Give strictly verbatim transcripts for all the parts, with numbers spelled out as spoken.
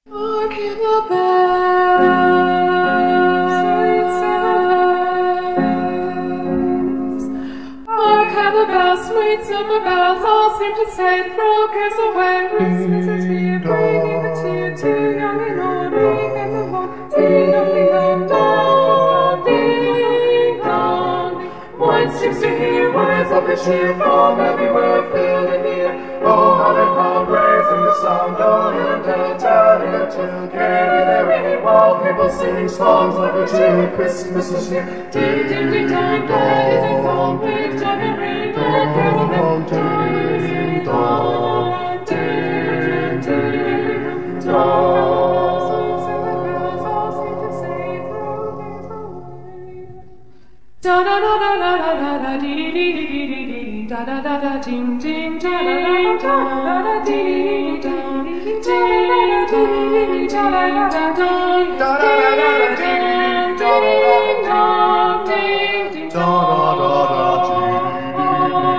Hark in the bells. Hark how the bells, sweet silver bells, all seem to say, throw cares away. Christmas is here, bringing the cheer to young and old, big and the old. Ding dong, ding dong, dong, ding dong. One seems to hear words of the cheer from everywhere, filling the air. Oh, how they come raising the sound, oh, and tell, telling it to carry their ringing while people sing songs of the cheer. Christmas is here. Ding, ding, ding, dong, that is a song, big joy and ring, and carol them. Ding, dong, ding, ding, dong. Da da da da da da da da dee dee dee dee dee dee da da da da ding ding ding da da da ding ding ding ding ding da da da ding da da da ding ding dong ding ding da da da da ding da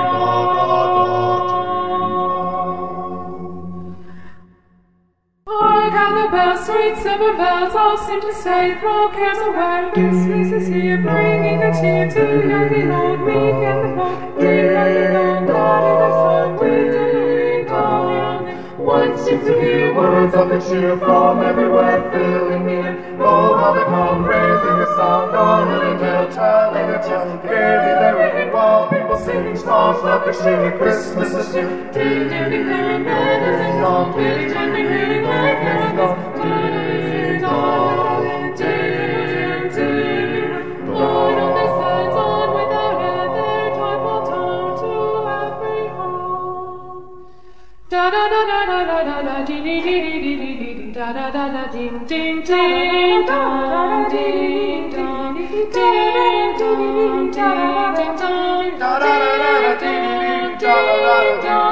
Hark how the bells, sweet silver bells, all seem to say, throw cares away. Christmas is here, bringing a cheer to young and old, meek and the bold. Ding dong, ding dong, glad in the sun, with ding dong. One seems to hear words of the cheer from everywhere, filling the air. Oh, how they come, raising the sound, on and tell, telling a tale, gaily they're ringing while people sing songs of the cheer. Christmas is here. Ding ding ding ding, that is a song, big joy and ring, like this song. Ding dong, ding ding. Lord on their sides, on without end, their joyful tone to every home. Da da da da da da da da dee dee dee dee dee dee dee da da da da ding ding ding dong ding dong ding ding ding ding dong da da da da ding ding dong.